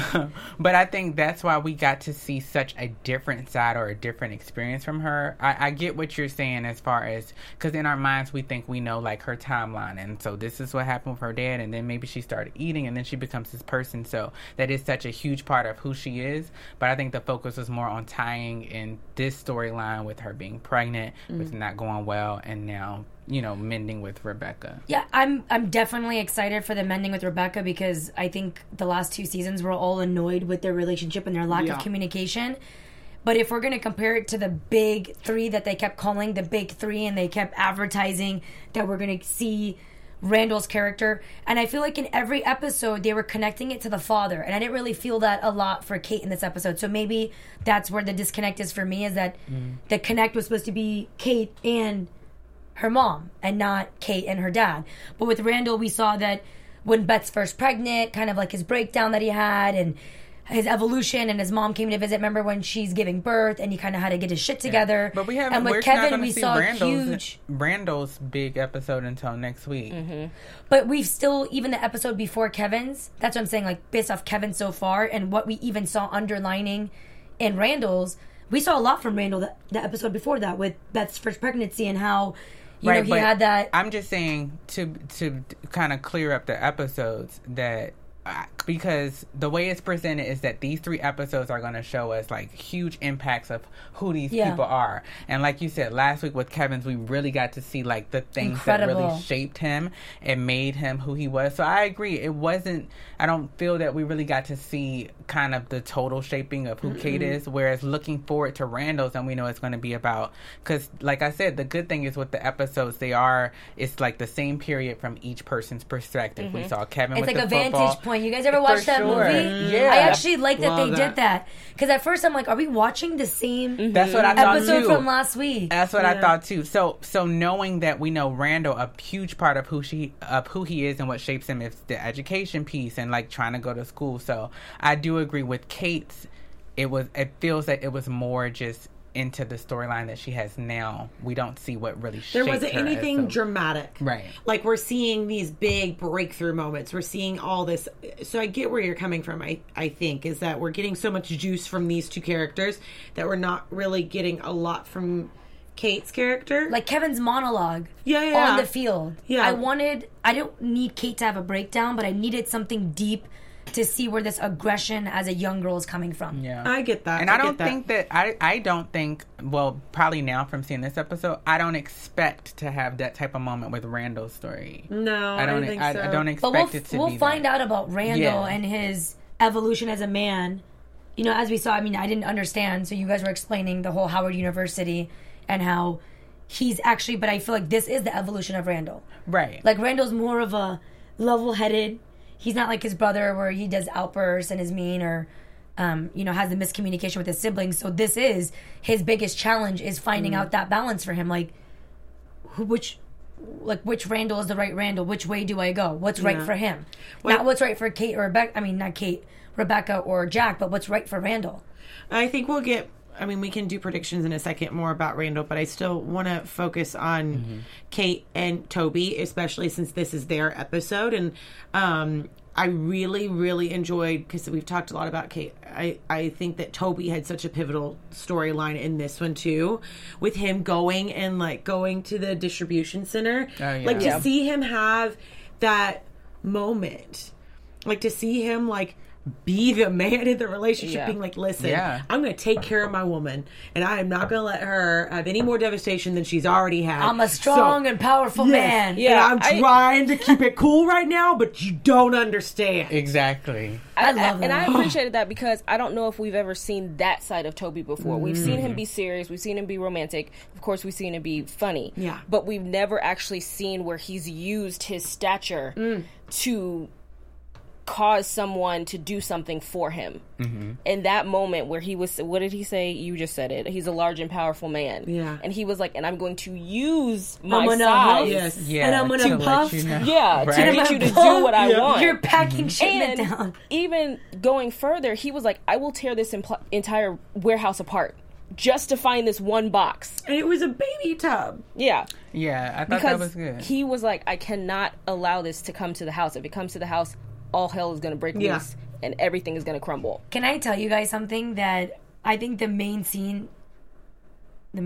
But I think that's why we got to see such a different side or a different experience from her. I get what you're saying as far as, because in our minds we think we know, like, her timeline, and so this is what happened with her dad, and then maybe she started eating, and then she becomes this person. So that is such a huge part of who she is. But I think the focus was more on tying in this storyline with her being pregnant, with not going well, and now mending with Rebecca. Yeah, I'm definitely excited for the mending with Rebecca because I think the last 2 seasons we're all annoyed with their relationship and their lack of communication. But if we're going to compare it to the big 3 that they kept calling the big 3 and they kept advertising that we're going to see Randall's character, and I feel like in every episode they were connecting it to the father, and I didn't really feel that a lot for Kate in this episode. So maybe that's where the disconnect is for me, is that the connect was supposed to be Kate and her mom and not Kate and her dad. But with Randall, we saw that when Beth's first pregnant, kind of like his breakdown that he had and his evolution, and his mom came to visit. Remember when she's giving birth and he kind of had to get his shit together. But we're not going to see Randall's big episode until next week. But we've still, even the episode before Kevin's, that's what I'm saying, like based off Kevin so far and what we even saw underlining in Randall's, we saw a lot from Randall the episode before that with Beth's first pregnancy and how he had that. I'm just saying to kind of clear up the episodes that. Because the way it's presented is that these 3 episodes are going to show us like huge impacts of who these people are. And like you said last week with Kevin's, we really got to see like the things that really shaped him and made him who he was. So I agree. I don't feel that we really got to see kind of the total shaping of who Kate is. Whereas looking forward to Randall's, and we know it's going to be about, because like I said, the good thing is with the episodes, it's like the same period from each person's perspective. We saw Kevin with the football. It's like a vantage point. You guys ever watched that movie? Yeah. I actually like that they did that. Because at first I'm like, are we watching the same That's what I thought episode too. from last week? That's what I thought too. So knowing that we know Randall, a huge part of who he is and what shapes him is the education piece and like trying to go to school. So I do agree with Kate's. It feels like it was more just into the storyline that she has now. We don't see what really shaped her. There wasn't anything dramatic. Right. Like we're seeing these big breakthrough moments. We're seeing all this. So I get where you're coming from, I think, is that we're getting so much juice from these 2 characters that we're not really getting a lot from Kate's character. Like Kevin's monologue on the field. Yeah. I don't need Kate to have a breakdown, but I needed something deep to see where this aggression as a young girl is coming from. Yeah, I get that. And I don't think, well, probably now from seeing this episode, I don't expect to have that type of moment with Randall's story. No, I don't think so. I don't expect it to be We'll find out about Randall and his evolution as a man. As we saw, I didn't understand, so you guys were explaining the whole Howard University and how he's actually, but I feel like this is the evolution of Randall. Right. Like Randall's more of a level-headed. He's not like his brother where he does outbursts and is mean or, has the miscommunication with his siblings. So this is his biggest challenge, is finding out that balance for him. Like, which Randall is the right Randall? Which way do I go? What's right for him? Not what's right for Kate or Rebecca. Not Kate, Rebecca or Jack, but what's right for Randall. I think we'll get... we can do predictions in a second more about Randall, but I still want to focus on Kate and Toby, especially since this is their episode. And I really, really enjoyed, because we've talked a lot about Kate, I think that Toby had such a pivotal storyline in this one too, with him going to the distribution center. To see him have that moment, like to see him be the man in the relationship, being like, listen, I'm going to take care of my woman, and I am not going to let her have any more devastation than she's already had. I'm a strong and powerful man. Yeah, and I'm trying to keep it cool right now, but you don't understand. Exactly. I love that. And I appreciated that, because I don't know if we've ever seen that side of Toby before. We've seen him be serious. We've seen him be romantic. Of course, we've seen him be funny. Yeah. But we've never actually seen where he's used his stature to cause someone to do something for him. In that moment where he was, what did he say? You just said it. He's a large and powerful man. Yeah. And he was like, and I'm going to use my size. And I'm going to puff. To get you to do what I want. You're packing shipment down. Even going further, he was like, I will tear this entire warehouse apart just to find this one box. And it was a baby tub. Yeah. Yeah, I thought that was good. He was like, I cannot allow this to come to the house. If it comes to the house, all hell is going to break loose and everything is going to crumble. Can I tell you guys something that I think the main scene in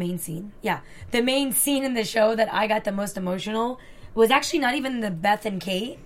the show that I got the most emotional was actually not even the Kate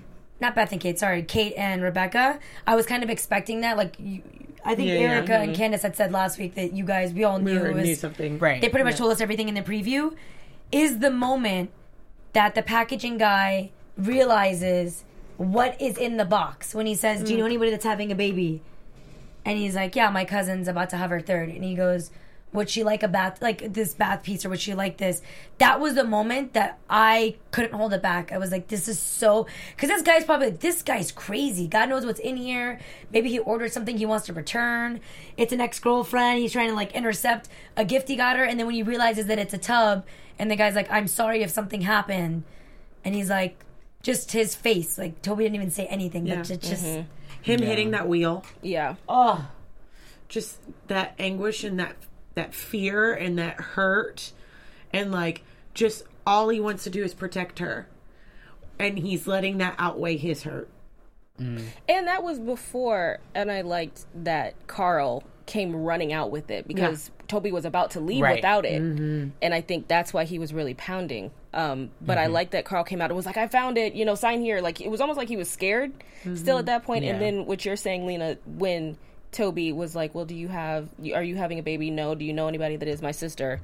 and Rebecca. I was kind of expecting that. Like, I think Erica and Candace had said last week that we all knew it was something. Right. They pretty much told us everything in the preview. Is the moment that the packaging guy realizes what is in the box when he says, do you know anybody that's having a baby? And he's like, yeah, my cousin's about to have her third. And he goes, would she like a bath, like this bath piece, or would she like this? That was the moment that I couldn't hold it back. I was like, this is so, because this guy's probably like, this guy's crazy. God knows what's in here. Maybe he ordered something he wants to return. It's an ex-girlfriend. He's trying to like intercept a gift he got her. And then when he realizes that it's a tub, and the guy's like, I'm sorry if something happened. And he's like, just his face. Like, Toby didn't even say anything, but just him hitting that wheel. Yeah. Oh, just that anguish and that fear and that hurt, and like just all he wants to do is protect her, and he's letting that outweigh his hurt. And that was before, and I liked that Carl came running out with it because Toby was about to leave without it. And I think that's why he was really pounding. But I like that Carl came out and was like, I found it, sign here. Like, it was almost like he was scared still at that point. And then what you're saying, Lena, when Toby was like, well, are you having a baby? No. Do you know anybody that is my sister?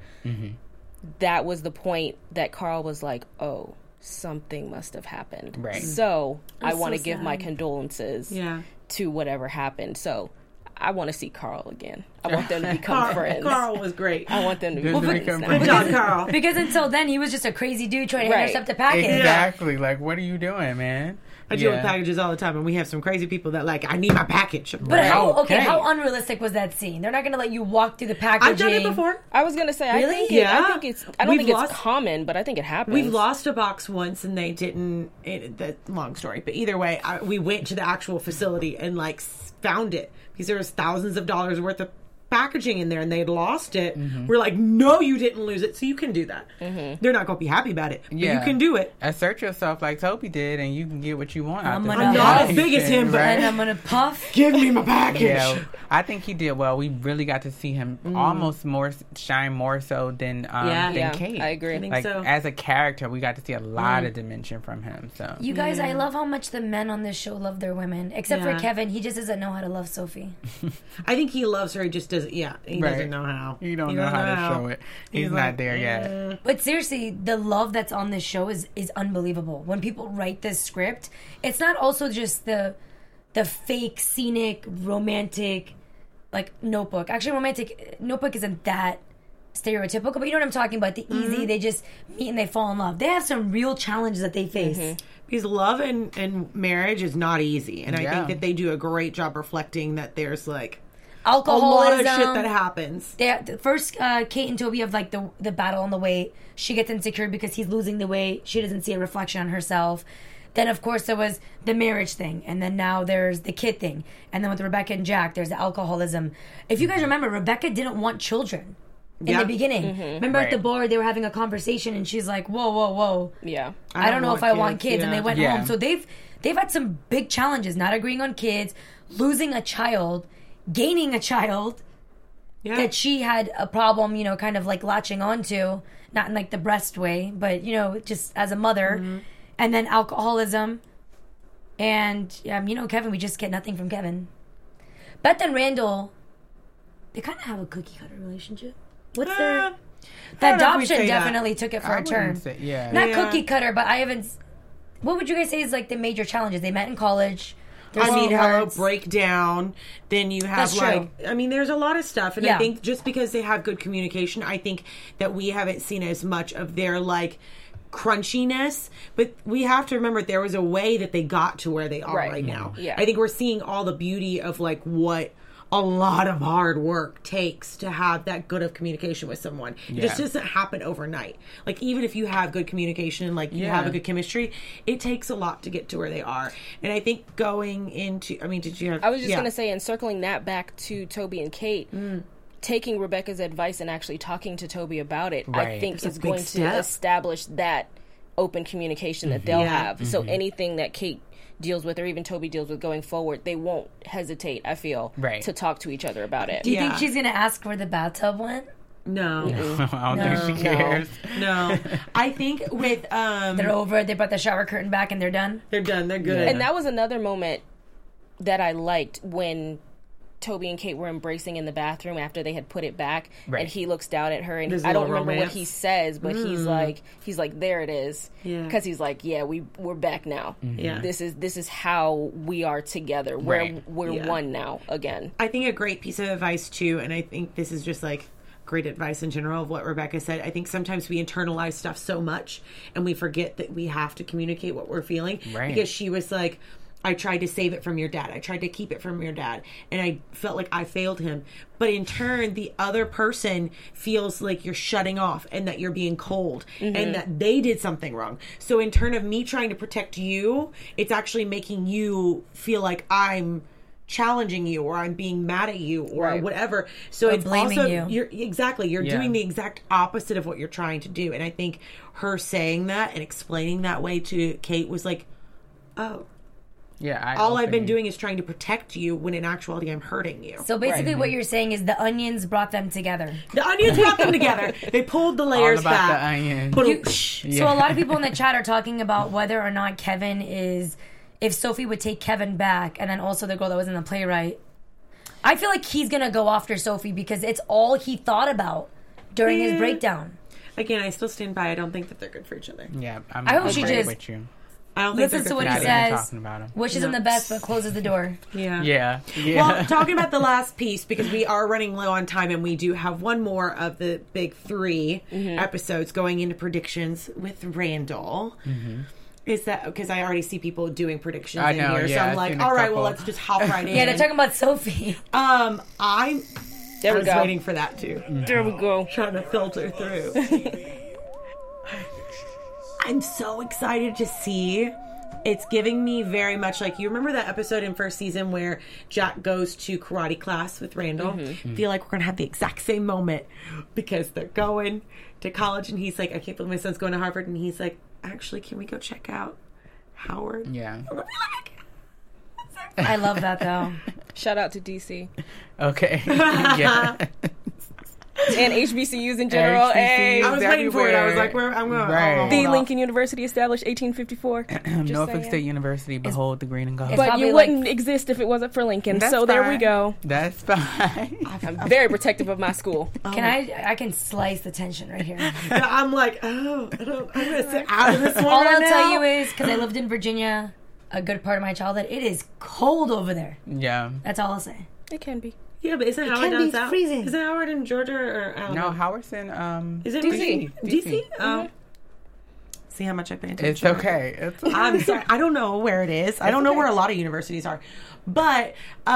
That was the point that Carl was like, oh, something must have happened. Right. So I want to give my condolences to whatever happened. So I want to see Carl again. I want them to become friends. Carl was great. I want them to be friends now. Good job, Carl. Because until then, he was just a crazy dude trying to intercept a package. Exactly. Like, what are you doing, man? I deal with packages all the time, and we have some crazy people that like, I need my package. But how unrealistic was that scene? They're not going to let you walk through the packaging. I've done it before. I was going to say, really? I don't think it's common, but I think it happens. We've lost a box once, and they didn't. Long story, but either way, we went to the actual facility and like found it because there was thousands of dollars worth of packaging in there, and they had lost it. We're like, no, you didn't lose it, so you can do that. They're not going to be happy about it, but you can do it. Assert yourself like Toby did, and you can get what you want. I'm not as big as him, but and I'm gonna puff. Give me my package. Yeah, I think he did well. We really got to see him almost shine more so than Kate. I agree. I think so. As a character, we got to see a lot of dimension from him. So you guys, I love how much the men on this show love their women, except for Kevin. He just doesn't know how to love Sophie. I think he loves her. He just doesn't. Yeah, he doesn't know how. He don't know how to show it. He's not there yet. But seriously, the love that's on this show is unbelievable. When people write this script, it's not also just the fake, scenic, romantic, like Notebook. Actually, Notebook isn't that stereotypical, but you know what I'm talking about. The easy, they just meet and they fall in love. They have some real challenges that they face. Because love and marriage is not easy. And I think that they do a great job reflecting that there's like alcoholism, a lot of shit that happens. First, Kate and Toby have like the battle on the weight. She gets insecure because he's losing the weight. She doesn't see a reflection on herself. Then, of course, there was the marriage thing. And then now there's the kid thing. And then with Rebecca and Jack, there's the alcoholism. If you guys remember, Rebecca didn't want children in the beginning. Remember at the bar, they were having a conversation and she's like, whoa. Yeah. I don't know if I want kids. And they went home. So they've had some big challenges, not agreeing on kids, losing a child, gaining a child that she had a problem, kind of like latching onto, not in like the breast way, but, just as a mother. And then alcoholism. And, Kevin, we just get nothing from Kevin. Beth and Randall, they kind of have a cookie-cutter relationship. What's their... The adoption definitely took it for a turn. Not cookie-cutter, but I haven't... What would you guys say is like the major challenges? They met in college. Hello, breakdown. Then you have there's a lot of stuff. And I think just because they have good communication, I think that we haven't seen as much of their like crunchiness, but we have to remember there was a way that they got to where they are right now. I think we're seeing all the beauty of like what a lot of hard work takes to have that good of communication with someone. It just doesn't happen overnight. Like even if you have good communication, like you have a good chemistry, it takes a lot to get to where they are. And I think going into, did you have... I was just going to say, and circling that back to Toby and Kate, taking Rebecca's advice and actually talking to Toby about it, I think is going to establish that open communication that they'll have. So anything that Kate deals with, or even Toby deals with going forward, they won't hesitate, I feel, to talk to each other about it. Do you think she's going to ask where the bathtub went? No. I don't think she cares. No. I think with... they're over, they brought the shower curtain back and they're done? They're done, they're good. And that was another moment that I liked when Toby and Kate were embracing in the bathroom after they had put it back, Right. and he looks down at her, and There's I a don't little remember romance. what he says, but he's like, there it is, Yeah. because he's like, yeah, we're back now. Yeah. This is how we are together. Right. We're Yeah. one now again. I think a great piece of advice too, and I think this is just like great advice in general of what Rebecca said. I think sometimes we internalize stuff so much and we forget that we have to communicate what we're feeling. Right. Because she was like, I tried to save it from your dad. I tried to keep it from your dad. And I felt like I failed him. But in turn, the other person feels like you're shutting off and that you're being cold and that they did something wrong. So in turn of me trying to protect you, it's actually making you feel like I'm challenging you or I'm being mad at you or Right. whatever. So it's blaming also you. you're Yeah. doing the exact opposite of what you're trying to do. And I think her saying that and explaining that way to Kate was like, oh, Yeah. all I've been doing is trying to protect you when in actuality I'm hurting you. So basically, what you're saying is the onions brought them together. The onions brought them together. They pulled the layers about back. the onion. Boom. So a lot of people in the chat are talking about whether or not Kevin is, if Sophie would take Kevin back, and then also the girl that was in the playwright. I feel like he's gonna go after Sophie because it's all he thought about during his breakdown. Again, I still stand by. I don't think that they're good for each other. Yeah. I'm I hope she agree just- with you. I don't think Listens they're to good what for he each other. Not even says, talking about him. wishes him the best, but closes the door. Yeah. Yeah. Well, talking about the last piece, because we are running low on time and we do have one more of the big 3 episodes going into predictions with Randall. Is that because I already see people doing predictions I in know, here? So yeah, I'm I've like, seen a all right, couple. well, let's just hop right in. Yeah, they're talking about Sophie. I There we was go. waiting for that too. There we go. Trying to filter through. I'm so excited to see. It's giving me very much like, you remember that episode in first season where Jack goes to karate class with Randall? I feel like we're going to have the exact same moment because they're going to college and he's like, I can't believe my son's going to Harvard. And he's like, actually, can we go check out Howard? Yeah. I'm gonna be like, I love that though. Shout out to DC Okay. Yeah. and HBCUs in general. Hey, I was waiting for it. I was like, everywhere. I'm going Right. the Lincoln University established 1854. Just Norfolk saying. State University, behold the green and gold. It's But probably you like- wouldn't exist if it wasn't for Lincoln. That's so there we fine. go. That's fine. I'm very protective of my school. Can I can slice the tension right here. I'm like, oh, I'm going to sit out of this one All right I'll now. tell you is, because I lived in Virginia a good part of my childhood, it is cold over there. Yeah. That's all I'll say. It can be. Yeah, but isn't Howard can down be south? freezing. Isn't Howard in Georgia or I don't No, know. Howard's in Is it DC. DC? Oh. See how much I pay attention. It's okay. It's I'm sorry. I don't know where it is. I don't know where a lot of universities are. But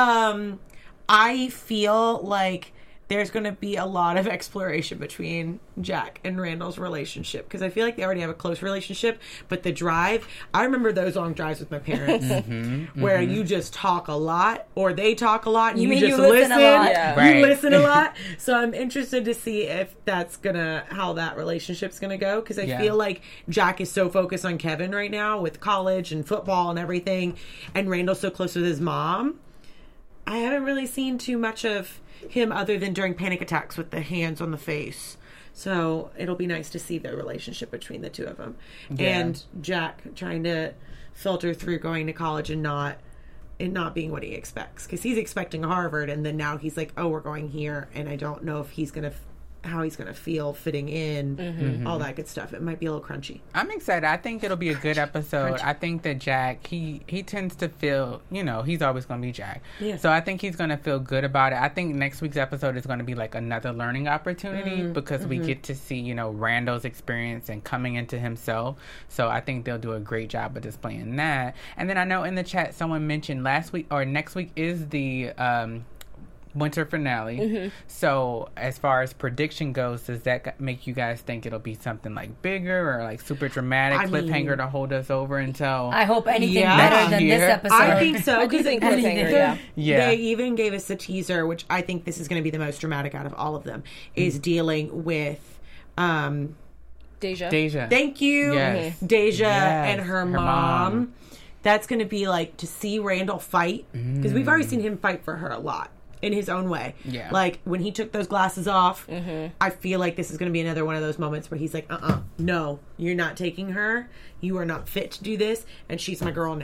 I feel like there's going to be a lot of exploration between Jack and Randall's relationship because I feel like they already have a close relationship. But the drive, I remember those long drives with my parents where you just talk a lot or they talk a lot and You you, mean just you listen a lot? Yeah. Right. You listen a lot. So I'm interested to see if that's how that relationship's gonna go because I Yeah. feel like Jack is so focused on Kevin right now with college and football and everything, and Randall's so close with his mom. I haven't really seen too much of him other than during panic attacks with the hands on the face. So it'll be nice to see the relationship between the two of them. Yeah. And Jack trying to filter through going to college and not being what he expects. Because he's expecting Harvard and then now he's like, oh, we're going here. And I don't know if he's going to... how he's going to feel fitting in, all that good stuff. It might be a little crunchy. I'm excited. I think it'll be a good episode. I think that Jack, he tends to feel, he's always going to be Jack. Yeah. So I think he's going to feel good about it. I think next week's episode is going to be like another learning opportunity because we get to see, Randall's experience and coming into himself. So I think they'll do a great job of displaying that. And then I know in the chat someone mentioned next week is the winter finale. So as far as prediction goes, does that make you guys think it'll be something like bigger or like super dramatic I mean- cliffhanger to hold us over until I hope anything Yeah. better than this Yeah. episode. I think so. I do 'cause think it- cliffhanger, yeah. Yeah. They even gave us a teaser, which I think this is going to be the most dramatic out of all of them, is dealing with... Deja. Thank you. Yes. Deja Yes, and her her mom. mom. That's going to be like to see Randall fight because we've already seen him fight for her a lot in his own way. Yeah. Like when he took those glasses off, I feel like this is going to be another one of those moments where he's like, no, you're not taking her. You are not fit to do this. And she's my girl now.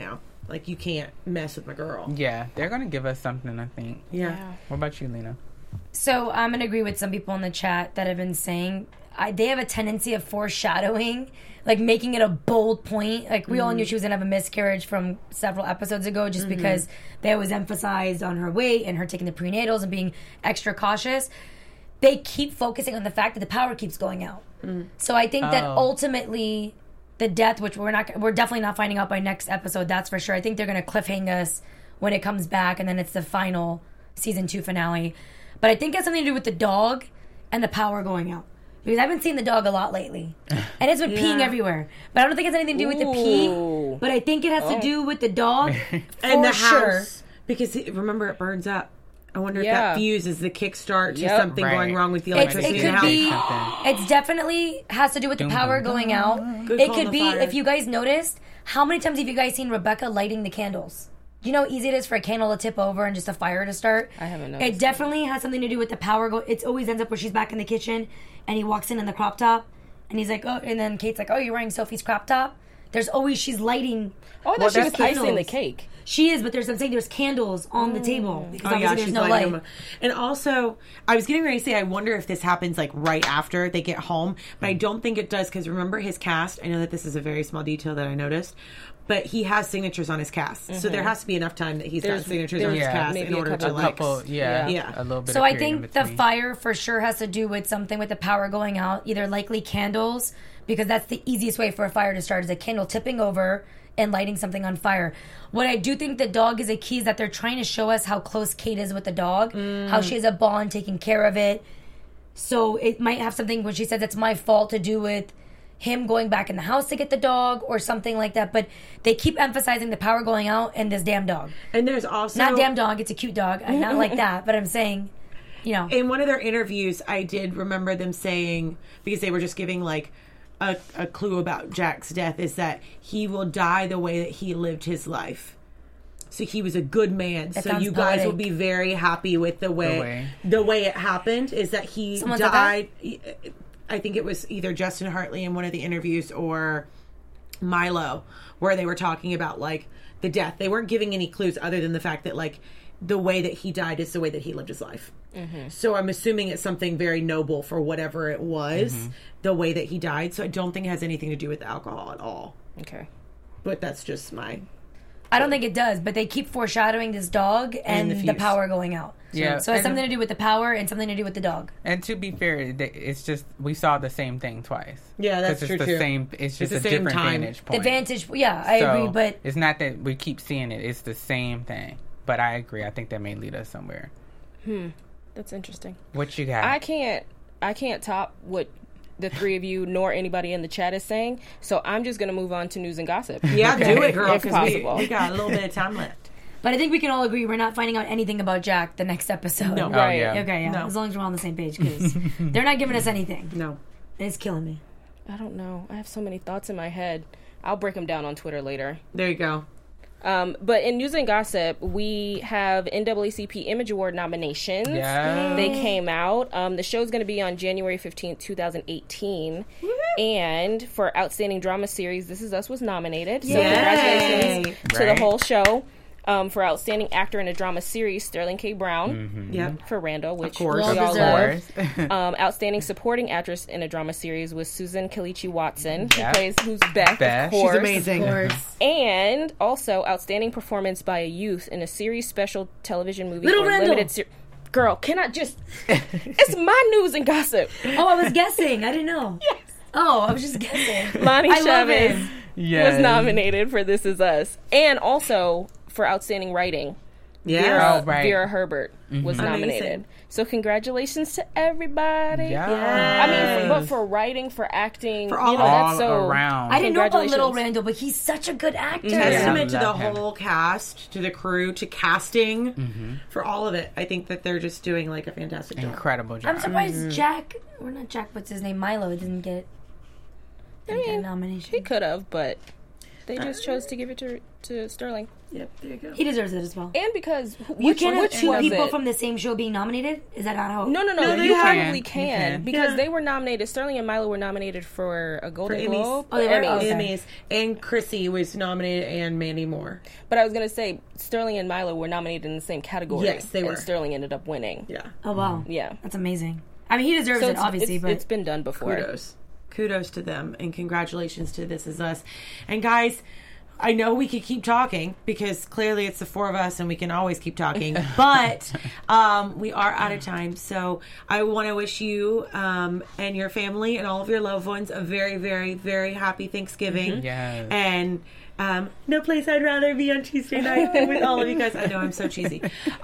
Like, you can't mess with my girl. Yeah, they're going to give us something, I think. Yeah. What about you, Lena? So I'm going to agree with some people in the chat that have been saying they have a tendency of foreshadowing, like making it a bold point. Like, we all knew she was going to have a miscarriage from several episodes ago just because they always emphasized on her weight and her taking the prenatals and being extra cautious. They keep focusing on the fact that the power keeps going out. So I think that ultimately the death, which we're definitely not finding out by next episode, that's for sure. I think they're going to cliffhang us when it comes back, and then it's the final season 2 finale. But I think it has something to do with the dog and the power going out. Because I haven't seen the dog a lot lately. And it's been peeing everywhere. But I don't think it has anything to do with the pee. But I think it has to do with the dog And the sure. house. Because, remember, it burns up. I wonder if that fuse is the kickstart to something going wrong with the electricity in the house. It's definitely has to do with the power going out. It could be, if you guys noticed, how many times have you guys seen Rebecca lighting the candles? Do you know how easy it is for a candle to tip over and just a fire to start? I haven't noticed. It definitely has something to do with the power. It always ends up where she's back in the kitchen and he walks in the crop top and he's like, oh, and then Kate's like, oh, you're wearing Sophie's crop top? There's always, she's lighting. Oh, I thought she was icing the cake. She is, but I'm saying there's candles on the table because obviously there's no light. Them. And also, I was getting ready to say, I wonder if this happens like right after they get home, but I don't think it does because remember his cast. I know that this is a very small detail that I noticed, but he has signatures on his cast, so there has to be enough time that he's got signatures on his cast in order to like a little bit. So I think the fire for sure has to do with something with the power going out, either likely candles, because that's the easiest way for a fire to start is a candle tipping over and lighting something on fire. What I do think the dog is a key is that they're trying to show us how close Kate is with the dog, how she has a bond taking care of it. So it might have something when she says it's my fault to do with him going back in the house to get the dog or something like that. But they keep emphasizing the power going out and this damn dog. And there's also... Not damn dog, it's a cute dog. Not like that, but I'm saying, you know. In one of their interviews, I did remember them saying, because they were just giving like a clue about Jack's death, is that he will die the way that he lived his life. So he was a good man. So you guys poetic. will be very happy with the way it happened. Is that he died? I think it was either Justin Hartley in one of the interviews or Milo, where they were talking about like the death. They weren't giving any clues other than the fact that like the way that he died is the way that he lived his life. So I'm assuming it's something very noble for whatever it was, the way that he died. So I don't think it has anything to do with alcohol at all. Okay. But that's just my... I don't think it does, but they keep foreshadowing this dog and the power going out. Yeah. So it's something to do with the power and something to do with the dog. And to be fair, it's just we saw the same thing twice. Yeah, that's true. It's the same. It's just a different vantage point. The vantage, I agree, but it's not that we keep seeing it. It's the same thing. But I agree. I think that may lead us somewhere. That's interesting. What you got? I can't top what the three of you nor anybody in the chat is saying. So I'm just going to move on to news and gossip. Yeah, do it, girl. If possible. We got a little bit of time left. But I think we can all agree we're not finding out anything about Jack the next episode. No. Right. yeah. Okay, yeah. No. As long as we're all on the same page, because they're not giving us anything. No. It's killing me. I don't know. I have so many thoughts in my head. I'll break them down on Twitter later. There you go. But in news and gossip, we have NAACP Image Award nominations. Yeah. They came out. The show's going to be on January 15th, 2018. And for Outstanding Drama Series, This Is Us was nominated. So congratulations to the whole show. For Outstanding Actor in a Drama Series, Sterling K. Brown. Yep. For Randall, which Of course. we all Well-deserved. love. Outstanding Supporting Actress in a Drama Series was Susan Kalichi Watson, who's Beth, of course. She's amazing. And also Outstanding Performance by a Youth in a Series Special Television Movie Little or Randall. Limited Series. Girl, can I just... It's my news and gossip. Oh, I was guessing. I didn't know. Yes. Oh, I was just guessing. Lonnie I love Chavez him. Yes. was nominated for This Is Us. And also for Outstanding Writing. Yeah. Vera Herbert was nominated. Amazing. So congratulations to everybody. Yeah. I mean, but for writing, for acting, For all that's all so around. I didn't know about Little Congratulations. Randall, but he's such a good actor. Testament to the Love him. whole cast, to the crew, to casting, for all of it. I think that they're just doing like a fantastic job. Incredible job. I'm surprised Jack, or not Jack, what's his name, Milo, didn't get a nomination. He could have, but They just chose to give it to Sterling. Yep, there you go. He deserves it as well. And because You can't have two people from the same show being nominated? Is that not how? No, they you can. probably You can can. because Yeah. they were nominated. Sterling and Milo were nominated for a Golden Emmys. Globe. Oh, they were? Emmys. Okay. Emmys. And Chrissy was nominated, and Mandy Moore. But I was gonna say Sterling and Milo were nominated in the same category. Yes, they were. And Sterling ended up winning. Yeah. Oh, wow. Yeah. That's amazing. I mean, he deserves it, obviously, but it's been done before. Kudos to them, and congratulations to This Is Us. And guys, I know we could keep talking because clearly it's the four of us and we can always keep talking, but we are out of time. So I want to wish you and your family and all of your loved ones a very, very, very happy Thanksgiving. Yes. And no place I'd rather be on Tuesday night than with all of you guys. I know I'm so cheesy.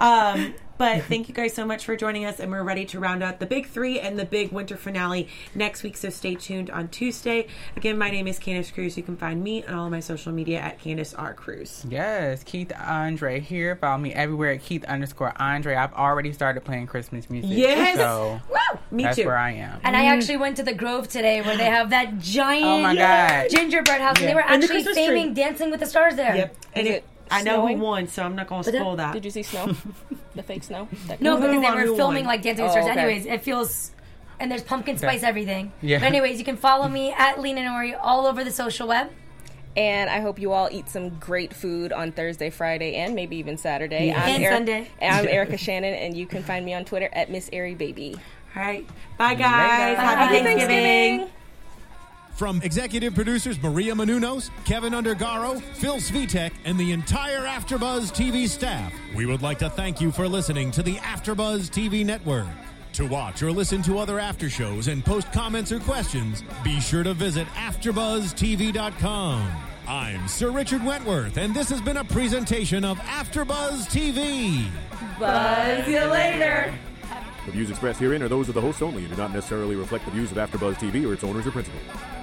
But thank you guys so much for joining us, and we're ready to round out the big three and the big winter finale next week, so stay tuned on Tuesday. Again, my name is Candace Cruz. You can find me on all of my social media at Candace R. Cruz. Yes, Keith Andre here. Follow me everywhere at Keith_Andre. I've already started playing Christmas music. Yes! So Woo! Me that's too. where I am. And I actually went to the Grove today where they have that giant Oh my God. gingerbread house. And they were And the actually Christmas filming tree. Dancing with the Stars there. Yep. And Is it, it I know snowing? who won, so I'm not going to spoil that. Did you see snow? The fake snow? No, because they won? were Who filming won? like Dancing with Oh, Stars. okay. Anyways, it feels... And there's pumpkin spice everything. Yeah. But anyways, you can follow me at Lena Nori all over the social web. And I hope you all eat some great food on Thursday, Friday, and maybe even Saturday. Yes. And Sunday. I'm Erica Shannon, and you can find me on Twitter at Miss Airy Baby. All right. Bye, guys. Later. Happy Thanksgiving. From executive producers Maria Menounos, Kevin Undergaro, Phil Svitek, and the entire AfterBuzz TV staff, we would like to thank you for listening to the AfterBuzz TV network. To watch or listen to other after shows and post comments or questions, be sure to visit AfterBuzzTV.com. I'm Sir Richard Wentworth, and this has been a presentation of AfterBuzz TV. Buzz you later. The views expressed herein are those of the hosts only and do not necessarily reflect the views of AfterBuzz TV or its owners or principals.